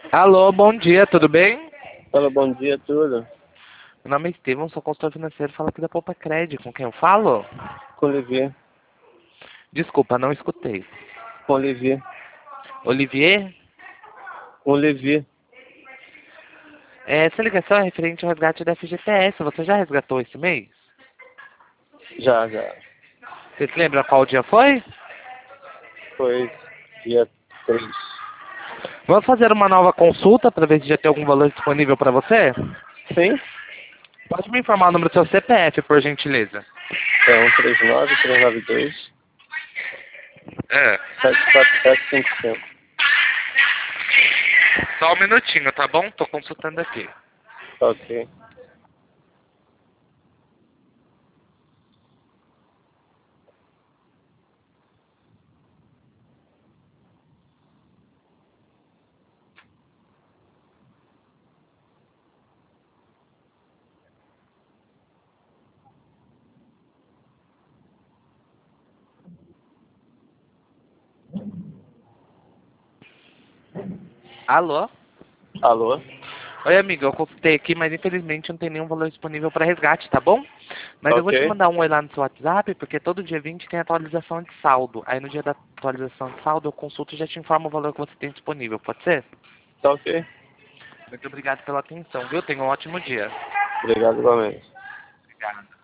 Alô, bom dia, tudo bem? Fala, bom dia, tudo. Meu nome é Steven, sou consultor financeiro, falo aqui da Poupa Cred. Com quem eu falo? Com Olivier. Desculpa, não escutei. Com Olivier. Olivier? Com Olivier. Essa ligação é referente ao resgate da FGTS. Você já resgatou esse mês? Já. Você se lembra qual dia foi? Foi dia 3. Vamos fazer uma nova consulta para ver se já tem algum valor disponível para você? Sim? Pode me informar o número do seu CPF, por gentileza? É 139-392-74755. É. Só um minutinho, tá bom? Tô consultando aqui. Ok. Alô? Alô? Oi, amiga, eu consultei aqui, mas infelizmente não tem nenhum valor disponível para resgate, tá bom? Mas eu vou te Ok. mandar um oi lá no seu WhatsApp, porque todo dia 20 tem atualização de saldo. Aí no dia da atualização de saldo eu consulto e já te informo o valor que você tem disponível, pode ser? Tá ok. Muito obrigado pela atenção, viu? Tenha um ótimo dia. Obrigado igualmente. Obrigado.